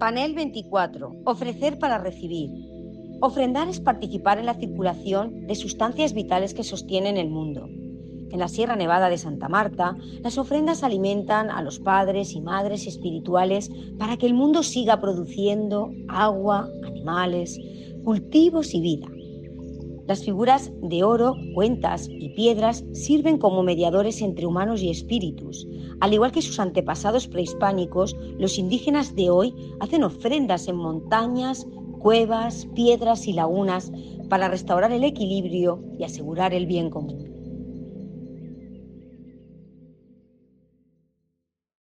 Panel 24. Ofrecer para recibir. Ofrendar es participar en la circulación de sustancias vitales que sostienen el mundo. En la Sierra Nevada de Santa Marta, las ofrendas alimentan a los padres y madres espirituales para que el mundo siga produciendo agua, animales, cultivos y vida. Las figuras de oro, cuentas y piedras sirven como mediadores entre humanos y espíritus. Al igual que sus antepasados prehispánicos, los indígenas de hoy hacen ofrendas en montañas, cuevas, piedras y lagunas para restaurar el equilibrio y asegurar el bien común.